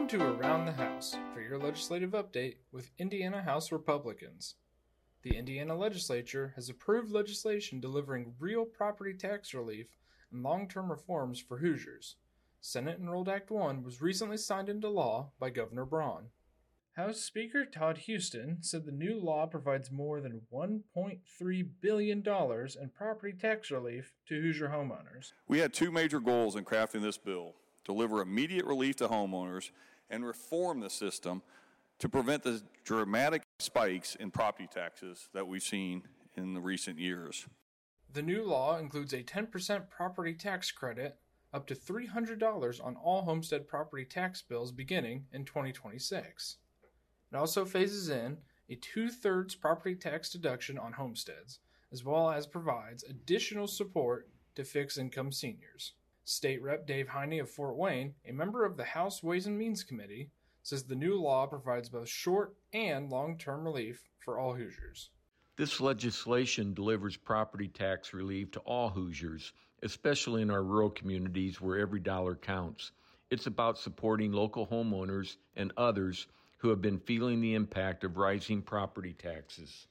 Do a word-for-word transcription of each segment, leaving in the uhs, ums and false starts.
to Around the House for your legislative update with Indiana House Republicans. The Indiana legislature has approved legislation delivering real property tax relief and long-term reforms for Hoosiers. Senate Enrolled Act one was recently signed into law by Governor Braun. House Speaker Todd Huston said the new law provides more than one point three billion dollars in property tax relief to Hoosier homeowners. We had two major goals in crafting this bill: deliver immediate relief to homeowners and reform the system to prevent the dramatic spikes in property taxes that we've seen in the recent years. The new law includes a ten percent property tax credit up to three hundred dollars on all homestead property tax bills beginning in twenty twenty-six. It also phases in a two-thirds property tax deduction on homesteads, as well as provides additional support to fixed-income seniors. State Representative Dave Heine of Fort Wayne, a member of the House Ways and Means Committee, says the new law provides both short and long-term relief for all Hoosiers. This legislation delivers property tax relief to all Hoosiers, especially in our rural communities where every dollar counts. It's about supporting local homeowners and others who have been feeling the impact of rising property taxes.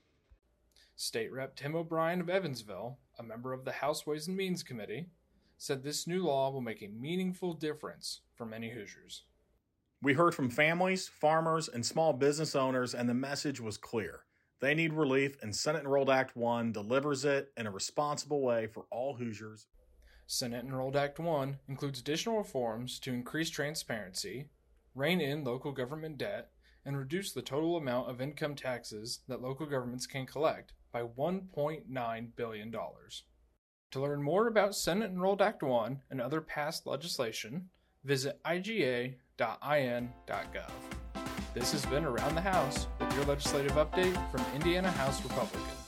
State Representative Tim O'Brien of Evansville, a member of the House Ways and Means Committee, said this new law will make a meaningful difference for many Hoosiers. We heard from families, farmers, and small business owners, and the message was clear. They need relief, and Senate Enrolled Act one delivers it in a responsible way for all Hoosiers. Senate Enrolled Act one includes additional reforms to increase transparency, rein in local government debt, and reduce the total amount of income taxes that local governments can collect by one point nine billion dollars. To learn more about Senate Enrolled Act one and other past legislation, visit I G A dot I N dot gov. This has been Around the House with your legislative update from Indiana House Republicans.